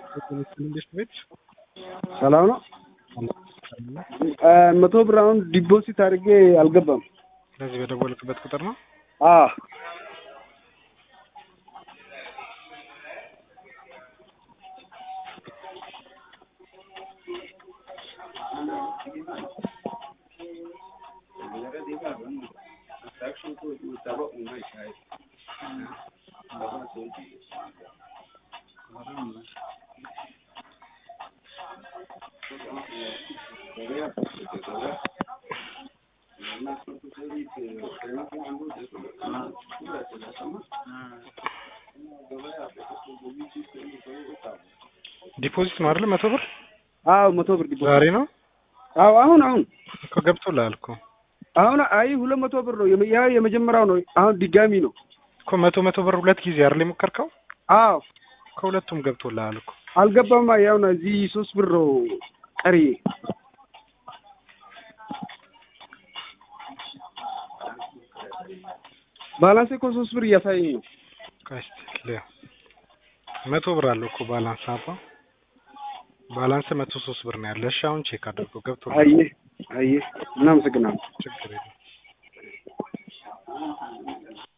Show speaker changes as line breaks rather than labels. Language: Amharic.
እንዴት ቤት
ሰላም ነው። 100 ብር አሁን ዲፖዚት አድርጌ አልገባም።
ስለዚህ በደወልክበት ቁጥር ነው?
አዎ
ዲፖዚት ነው አይደል? 100 ብር?
አዎ 100 ብር ዲፖዚት
ዛሬ ነው?
አዎ አሁን
እኮ ገብቶልሃል እኮ
አሁን አይ 200 ብር ነው የመጀመሪያው ነው። አሁን ድጋሚ ነው
እኮ 100 ብር ሁለት ጊዜ አይደል የሞከርከው?
አዎ
ከሁለቱም ገብቶልሃል እኮ።
አልገባማ። ያው ነው እዚህ 3 ብር ነው ቀሪ። ባላንስ እኮ 3 ብር እያሳየኝ ነው።
ካስቲክ 100 ብር አለው እኮ ባላንስ አባ ባላንስ 103 ብር ነው ያለሽ። አሁን ቼክ አድርጎ ገብቶልሃል።
አየ እናመሰግናለን።
ችግር የለም።